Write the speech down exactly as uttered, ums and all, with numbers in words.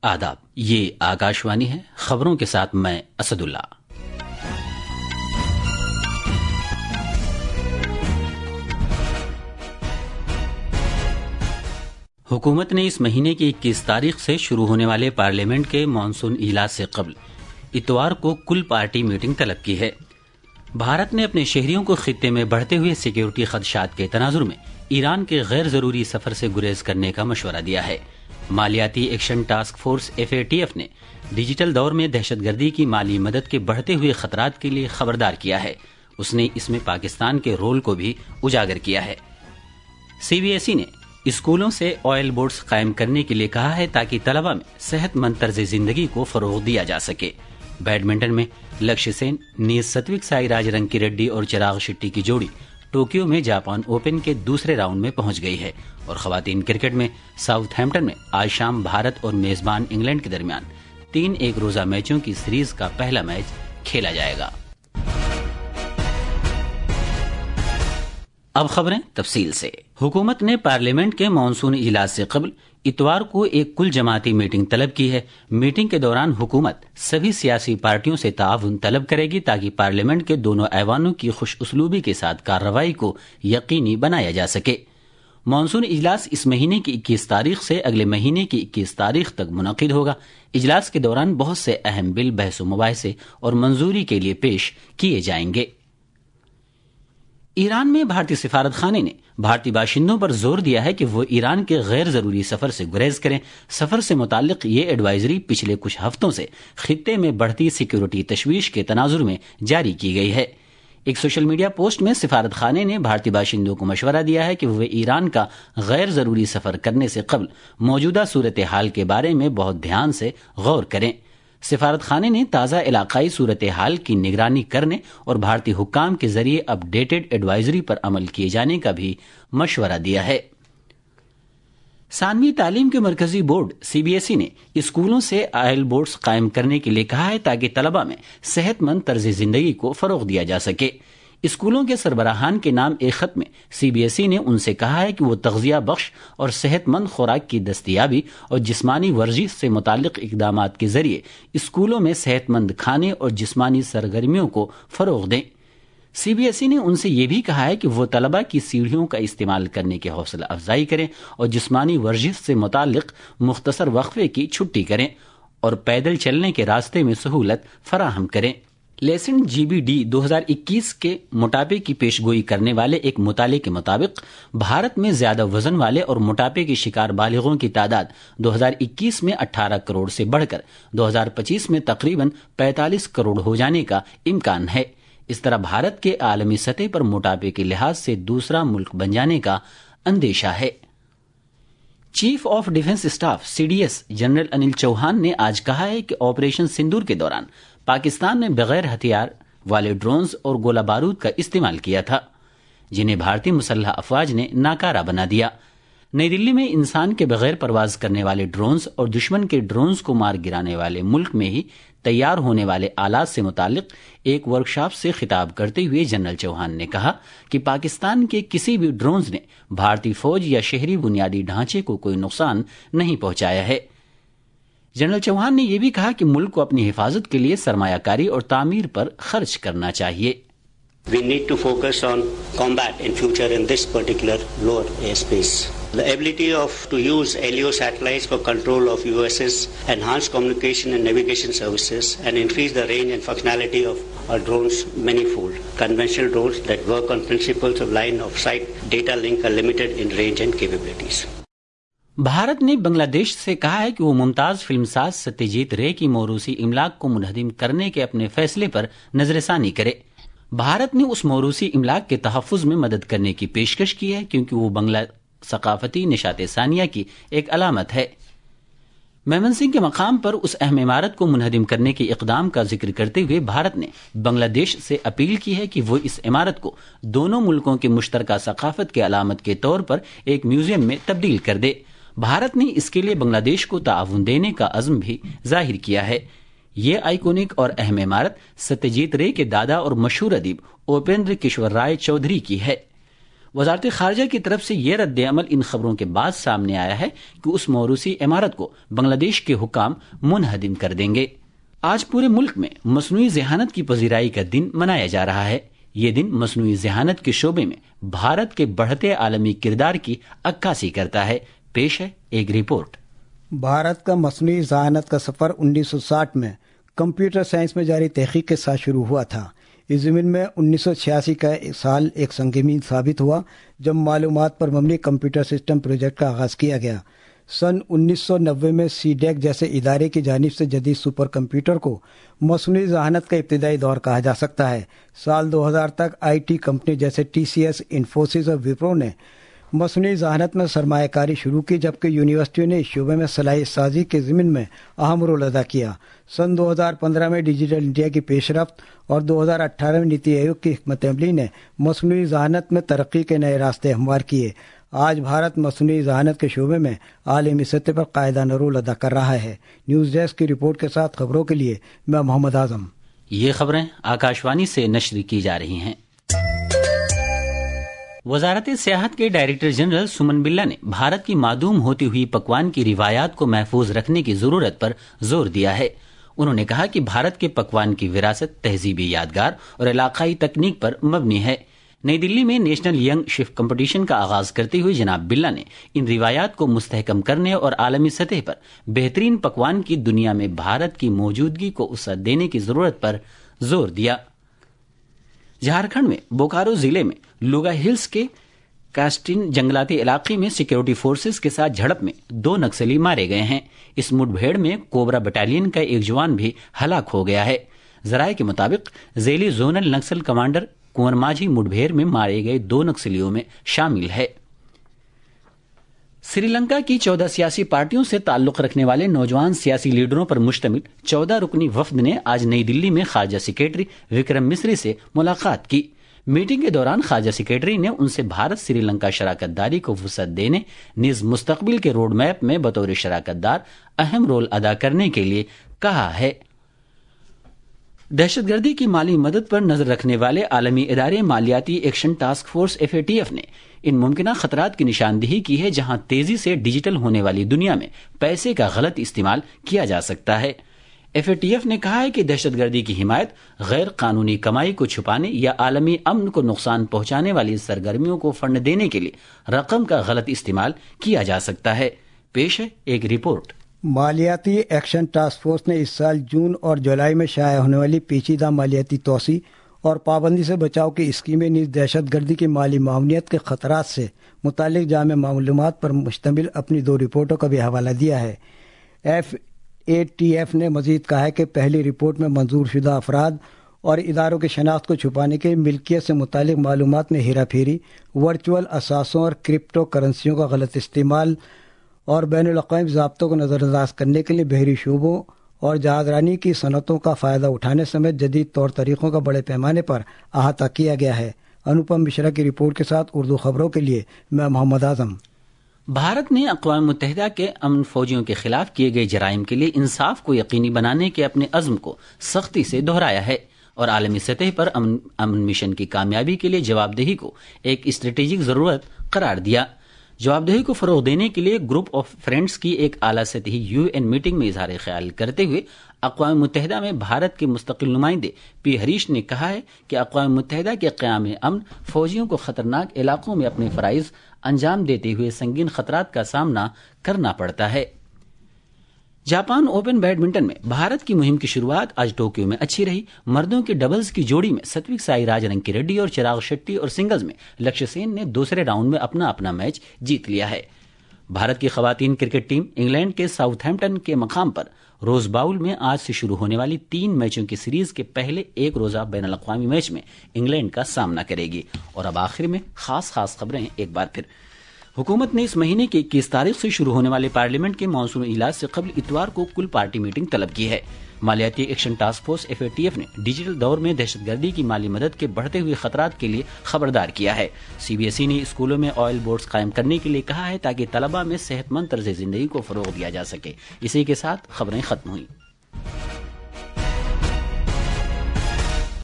آداب، یہ آکاشوانی ہے۔ خبروں کے ساتھ میں اسد اللہ۔ حکومت نے اس مہینے کی اکیس تاریخ سے شروع ہونے والے پارلیمنٹ کے مانسون اجلاس سے قبل اتوار کو کل پارٹی میٹنگ طلب کی ہے۔ بھارت نے اپنے شہریوں کو خطے میں بڑھتے ہوئے سیکیورٹی خدشات کے تناظر میں ایران کے غیر ضروری سفر سے گریز کرنے کا مشورہ دیا ہے۔ مالیاتی action task force F A T F نے ڈیجیٹل دور میں دہشت گردی کی مالی مدد کے بڑھتے ہوئے خطرات کے لیے خبردار کیا ہے۔ اس نے اس میں پاکستان کے رول کو بھی اجاگر کیا ہے۔ سی بی ایس ای نے اسکولوں سے آئل بورڈز قائم کرنے کے لیے کہا ہے تاکہ طلبہ میں صحت مند طرز زندگی کو فروغ دیا جا سکے۔ بیڈمنٹن میں لکشیہ سین، نیز ستوک سائی راج رنکی ریڈی اور چراغ شیٹی کی جوڑی ٹوکیو میں جاپان اوپن کے دوسرے راؤنڈ میں پہنچ گئی ہے۔ اور خواتین کرکٹ میں ساؤتھ ہیمپٹن میں آج شام بھارت اور میزبان انگلینڈ کے درمیان تین ایک روزہ میچوں کی سیریز کا پہلا میچ کھیلا جائے گا۔ اب خبریں تفصیل سے۔ حکومت نے پارلیمنٹ کے مانسون اجلاس سے قبل اتوار کو ایک کل جماعتی میٹنگ طلب کی ہے۔ میٹنگ کے دوران حکومت سبھی سیاسی پارٹیوں سے تعاون طلب کرے گی تاکہ پارلیمنٹ کے دونوں ایوانوں کی خوش اسلوبی کے ساتھ کارروائی کو یقینی بنایا جا سکے۔ مانسون اجلاس اس مہینے کی اکیس تاریخ سے اگلے مہینے کی اکیس تاریخ تک منعقد ہوگا۔ اجلاس کے دوران بہت سے اہم بل بحث و مباحثے اور منظوری کے لیے پیش کیے جائیں گے۔ ایران میں بھارتی سفارت خانے نے بھارتی باشندوں پر زور دیا ہے کہ وہ ایران کے غیر ضروری سفر سے گریز کریں۔ سفر سے متعلق یہ ایڈوائزری پچھلے کچھ ہفتوں سے خطے میں بڑھتی سیکیورٹی تشویش کے تناظر میں جاری کی گئی ہے۔ ایک سوشل میڈیا پوسٹ میں سفارت خانے نے بھارتی باشندوں کو مشورہ دیا ہے کہ وہ ایران کا غیر ضروری سفر کرنے سے قبل موجودہ صورتحال کے بارے میں بہت دھیان سے غور کریں۔ سفارت خانے نے تازہ علاقائی صورتحال کی نگرانی کرنے اور بھارتی حکام کے ذریعے اپ ڈیٹڈ ایڈوائزری پر عمل کیے جانے کا بھی مشورہ دیا ہے۔ ثانوی تعلیم کے مرکزی board C B S E نے اسکولوں سے آئل بورڈز قائم کرنے کے لیے کہا ہے تاکہ طلبہ میں صحت مند طرز زندگی کو فروغ دیا جا سکے۔ اسکولوں کے سربراہان کے نام ایک خط میں سی بی ایس ای نے ان سے کہا ہے کہ وہ تغذیہ بخش اور صحت مند خوراک کی دستیابی اور جسمانی ورزش سے متعلق اقدامات کے ذریعے اسکولوں میں صحت مند کھانے اور جسمانی سرگرمیوں کو فروغ دیں۔ سی بی ایس ای نے ان سے یہ بھی کہا ہے کہ وہ طلبہ کی سیڑھیوں کا استعمال کرنے کی حوصلہ افزائی کریں اور جسمانی ورزش سے متعلق مختصر وقفے کی چھٹی کریں اور پیدل چلنے کے راستے میں سہولت فراہم کریں۔ لیسن جی بی ڈی دو ہزار اکیس کے موٹاپے کی پیش گوئی کرنے والے ایک مطالعے کے مطابق بھارت میں زیادہ وزن والے اور موٹاپے کے شکار بالغوں کی تعداد دو ہزار اکیس میں اٹھارہ کروڑ سے بڑھ کر دو ہزار پچیس میں تقریباً پینتالیس کروڑ ہو جانے کا امکان ہے۔ اس طرح بھارت کے عالمی سطح پر موٹاپے کے لحاظ سے دوسرا ملک بن جانے کا اندیشہ ہے۔ Chief of defence staff C D S general Anil Chauhan نے آج کہا ہے کہ آپریشن سندور کے دوران پاکستان نے بغیر ہتھیار والے ڈرونز اور گولہ بارود کا استعمال کیا تھا، جنہیں بھارتی مسلح افواج نے ناکارہ بنا دیا۔ نئی دلی میں انسان کے بغیر پرواز کرنے والے ڈرونز اور دشمن کے ڈرونز کو مار گرانے والے ملک میں ہی تیار ہونے والے آلات سے متعلق ایک ورکشاپ سے خطاب کرتے ہوئے جنرل چوہان نے کہا کہ پاکستان کے کسی بھی ڈرونز نے بھارتی فوج یا شہری بنیادی ڈھانچے کو کوئی نقصان نہیں پہنچایا ہے۔ جنرل چوہان نے یہ بھی کہا کہ ملک کو اپنی حفاظت کے لیے سرمایہ کاری اور تعمیر پر خرچ کرنا چاہیے۔ We need to focus on combat in future in this particular lower airspace. The ability of to use L E O satellites for control of U S S, enhance communication and navigation services, and increase the range and functionality of our drones manifold. Conventional drones that work on principles of line of sight data link are limited in range and capabilities. Bharat نے بنگلہ دیش سے کہا ہے کہ وہ ممتاز film ساز ستیہ جیت رے کی موروثی املاک کو منہدم کرنے کے اپنے فیصلے پر نظر ثانی کرے۔ بھارت نے اس موروثی املاک کے تحفظ میں مدد کرنے کی پیشکش کی ہے کیونکہ وہ بنگلہ ثقافتی نشاط ثانیہ کی ایک علامت ہے۔ میمن سنگھ کے مقام پر اس اہم عمارت کو منہدم کرنے کے اقدام کا ذکر کرتے ہوئے بھارت نے بنگلہ دیش سے اپیل کی ہے کہ وہ اس عمارت کو دونوں ملکوں کی مشترکہ ثقافت کے علامت کے طور پر ایک میوزیم میں تبدیل کر دے۔ بھارت نے اس کے لیے بنگلہ دیش کو تعاون دینے کا عزم بھی ظاہر کیا ہے۔ یہ آئیکونک اور اہم عمارت ستیہ جیت رے کے دادا اور مشہور ادیب اوپیندر کشور رائے چودھری کی ہے۔ وزارت خارجہ کی طرف سے یہ رد عمل ان خبروں کے بعد سامنے آیا ہے کہ اس موروثی عمارت کو بنگلہ دیش کے حکام منہدم کر دیں گے۔ آج پورے ملک میں مصنوعی ذہانت کی پذیرائی کا دن منایا جا رہا ہے۔ یہ دن مصنوعی ذہانت کے شعبے میں بھارت کے بڑھتے عالمی کردار کی عکاسی کرتا ہے۔ پیش ہے ایک رپورٹ۔ بھارت کا مصنوعی ذہانت کا سفر انیس سو ساٹھ میں کمپیوٹر سائنس میں جاری تحقیق کے ساتھ شروع ہوا تھا۔ اس ضمن میں انیس سو چھیاسی کا سال ایک سنگ میل ثابت ہوا جب معلومات پر مبنی کمپیوٹر سسٹم پروجیکٹ کا آغاز کیا گیا۔ سن انیس سو نوے میں سی ڈیک جیسے ادارے کی جانب سے جدید سپر کمپیوٹر کو مصنوعی ذہانت کا ابتدائی دور کہا جا سکتا ہے۔ سال دو ہزار تک آئی ٹی کمپنی جیسے ٹی سی ایس، انفوسس اور وپرو نے مصنوعی ذہانت میں سرمایہ کاری شروع کی، جبکہ یونیورسٹیوں نے اس شعبے میں صلاحیت سازی کے ضمن میں اہم رول ادا کیا۔ سن دو ہزار پندرہ میں ڈیجیٹل انڈیا کی پیش رفت اور دو ہزار اٹھارہ میں نیتی آیوگ کی حکمت عملی نے مصنوعی ذہانت میں ترقی کے نئے راستے ہموار کیے۔ آج بھارت مصنوعی ذہانت کے شعبے میں عالمی سطح پر قائدانہ رول ادا کر رہا ہے۔ نیوز ڈیسک کی رپورٹ کے ساتھ خبروں کے لیے میں محمد اعظم۔ یہ خبریں آکاشوانی سے نشر کی جا رہی ہیں۔ وزارت سیاحت کے ڈائریکٹر جنرل سمن بلّا نے بھارت کی معدوم ہوتی ہوئی پکوان کی روایات کو محفوظ رکھنے کی ضرورت پر زور دیا ہے۔ انہوں نے کہا کہ بھارت کے پکوان کی وراثت تہذیبی یادگار اور علاقائی تکنیک پر مبنی ہے۔ نئی دلی میں نیشنل ینگ شیف کمپٹیشن کا آغاز کرتے ہوئے جناب بلّا نے ان روایات کو مستحکم کرنے اور عالمی سطح پر بہترین پکوان کی دنیا میں بھارت کی موجودگی کو وسعت دینے کی ضرورت پر زور دیا۔ جھارکھنڈ میں بوکارو ضلع میں لوگا ہلز کے کاسٹن جنگلاتی علاقے میں سیکیورٹی فورسز کے ساتھ جھڑپ میں دو نکسلی مارے گئے ہیں۔ اس مڈ بھیڑ میں کوبرا بٹالین کا ایک جوان بھی ہلاک ہو گیا ہے۔ ذرائع کے مطابق ذیلی زونل نکسل کمانڈر کنور ماجھی مڈ بھیڑ میں مارے گئے دو نکسلیوں میں شامل ہے۔ سری لنکا کی چودہ سیاسی پارٹیوں سے تعلق رکھنے والے نوجوان سیاسی لیڈروں پر مشتمل چودہ رکنی وفد نے آج نئی دلی میں خارجہ سیکریٹری وکرم مسری سے ملاقات کی۔ میٹنگ کے دوران خارجہ سیکریٹری نے ان سے بھارت سری لنکا شراکت داری کو وسعت دینے نیز مستقبل کے روڈ میپ میں بطور شراکت دار اہم رول ادا کرنے کے لیے کہا ہے۔ دہشت گردی کی مالی مدد پر نظر رکھنے والے عالمی ادارے مالیاتی action task force F A T F نے ان ممکنہ خطرات کی نشاندہی کی ہے جہاں تیزی سے ڈیجیٹل ہونے والی دنیا میں پیسے کا غلط استعمال کیا جا سکتا ہے۔ ایف اے ٹی ایف نے کہا ہے کہ دہشت گردی کی حمایت، غیر قانونی کمائی کو چھپانے یا عالمی امن کو نقصان پہنچانے والی سرگرمیوں کو فنڈ دینے کے لیے رقم کا غلط استعمال کیا جا سکتا ہے۔ پیش ہے ایک رپورٹ۔ مالیاتی ایکشن ٹاسک فورس نے اس سال جون اور جولائی میں شائع ہونے والی پیچیدہ مالیاتی توسیع اور پابندی سے بچاؤ کی اسکیمیں نیز دہشت گردی کی مالی معاونیت کے خطرات سے متعلق جامع معلومات پر مشتمل اپنی دو رپورٹوں کا بھی حوالہ دیا ہے۔ ایف اے ٹی ایف نے مزید کہا ہے کہ پہلی رپورٹ میں منظور شدہ افراد اور اداروں کی شناخت کو چھپانے کے ملکیت سے متعلق معلومات میں ہیرا پھیری، ورچوئل اثاثوں اور کرپٹو کرنسیوں کا غلط استعمال اور بین الاقوامی ضابطوں کو نظر انداز کرنے کے لیے بحری شعبوں اور جہاز رانی کی صنعتوں کا فائدہ اٹھانے سمیت جدید طور طریقوں کا بڑے پیمانے پر احاطہ کیا گیا ہے۔ انوپم مشرا کی رپورٹ کے ساتھ اردو خبروں کے لیے میں محمد اعظم۔ بھارت نے اقوام متحدہ کے امن فوجیوں کے خلاف کیے گئے جرائم کے لیے انصاف کو یقینی بنانے کے اپنے عزم کو سختی سے دہرایا ہے اور عالمی سطح پر امن امن مشن کی کامیابی کے لیے جواب دہی کو ایک اسٹریٹجک ضرورت قرار دیا۔ جواب دہی کو فروغ دینے کے لیے گروپ آف فرینڈز کی ایک اعلیٰ سطحی یو این میٹنگ میں اظہار خیال کرتے ہوئے اقوام متحدہ میں بھارت کے مستقل نمائندے پی ہریش نے کہا ہے کہ اقوام متحدہ کے قیام امن فوجیوں کو خطرناک علاقوں میں اپنے فرائض انجام دیتے ہوئے سنگین خطرات کا سامنا کرنا پڑتا ہے۔ جاپان اوپن بیڈمنٹن میں بھارت کی مہم کی شروعات آج ٹوکیو میں اچھی رہی۔ مردوں کے ڈبلز کی جوڑی میں ستوک سائی راج رنکی ریڈی اور چراغ شیٹی اور سنگلز میں لکشیہ سین نے دوسرے راؤنڈ میں اپنا اپنا میچ جیت لیا ہے۔ بھارت کی خواتین کرکٹ ٹیم انگلینڈ کے ساؤتھ ہیمپٹن کے مقام پر روز باؤل میں آج سے شروع ہونے والی تین میچوں کی سیریز کے پہلے ایک روزہ بین الاقوامی میچ میں انگلینڈ کا سامنا کرے گی۔ اور اب آخر میں خاص خاص خبریں ایک بار پھر۔ حکومت نے اس مہینے کی اکیس تاریخ سے شروع ہونے والے پارلیمنٹ کے مانسون اجلاس سے قبل اتوار کو کل پارٹی میٹنگ طلب کی ہے۔ مالیاتی action task force F A T F نے ڈیجیٹل دور میں دہشت گردی کی مالی مدد کے بڑھتے ہوئے خطرات کے لیے خبردار کیا ہے۔ سی بی ایس ای نے اسکولوں میں آئل بورڈز قائم کرنے کے لیے کہا ہے تاکہ طلباء میں صحت مند طرز زندگی کو فروغ دیا جا سکے۔ اسی کے ساتھ خبریں ختم ہوئیں۔